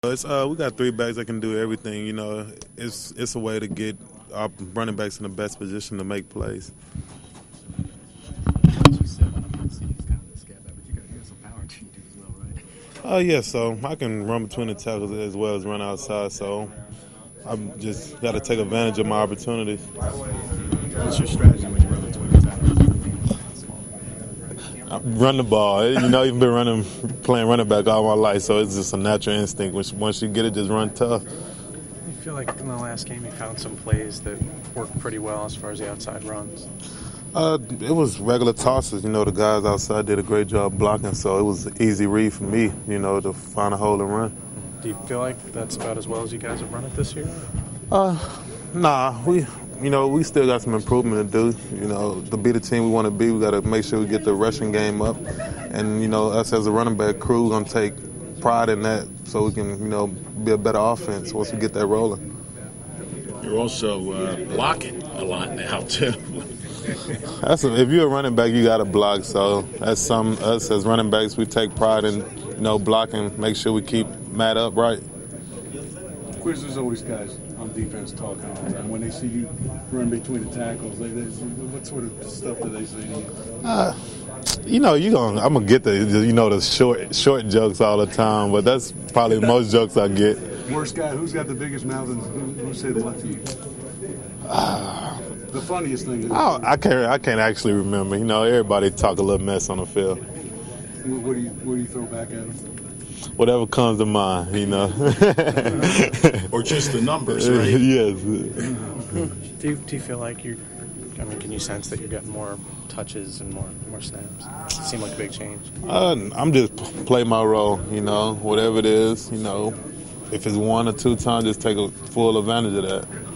it's we got three backs that can do everything. It's a way to get our running backs in the best position to make plays. Yeah, so I can run between the tackles as well as run outside, so I've just got to take advantage of my opportunities. What's your strategy when you run between the tackles? Run the ball. You've been playing running back all my life, so it's just a natural instinct. Once you get it, just run tough. You feel like in the last game you found some plays that worked pretty well as far as the outside runs? It was regular tosses. The guys outside did a great job blocking, so it was an easy read for me, to find a hole and run. Do you feel like that's about as well as you guys have run it this year? Nah. We still got some improvement to do. To be the team we want to be, we got to make sure we get the rushing game up. And, us as a running back crew, we're going to take pride in that so we can, be a better offense once we get that rolling. You're also blocking a lot now, too. If you're a running back, you got to block. So us as running backs, we take pride in, blocking, make sure we keep Matt upright. Of course, there's always guys on defense talking all the time. When they see you run between the tackles, what sort of stuff do they say to you? I'm gonna get the short jokes all the time, but that's probably most jokes I get. Worst guy, who's got the biggest mouth, and who said what to you? The funniest thing is I can't actually remember. Everybody talk a little mess on the field. What do you throw back at them? Whatever comes to mind, Or just the numbers, right? Yes. Do you feel like can you sense that you're getting more touches and more snaps? It seemed like a big change. I'm just play my role, whatever it is, if it's 1 or 2 times, just take a full advantage of that.